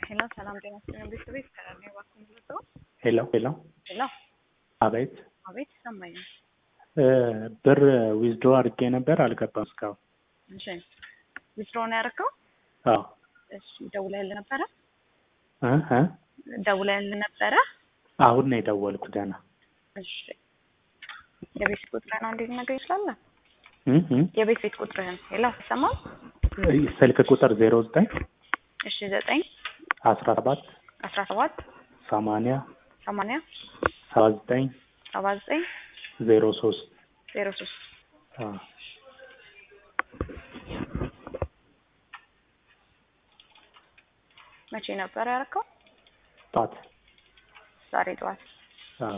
ሄሎ ሰላም ጤና ይስጥልኝ ቤተሰቦች ሰላም ነው ባኩን ሄሎ ሄሎ አቤት አቤት ሰማኝ ብር ዊዝድሮ አድርጌ ነበር አልገባም እስካሁን እሺ ዊዝድሮ ነው ያደረከው አዎ እሺ ደውለህልኝ ነበረ አሃ ደውለህልኝ ነበረ አሁን ነው የደወልኩት ገና እሺ የቤት ቁጥርህን አንዴ ነገር ይችላል የቤት ቁጥርህን ሄሎ ሰማው ስልክ ቁጥር 09 እሺ 9 17 80 79 03 መቼ ነበር ያደረከው? ጣት ዛሬ ጠዋት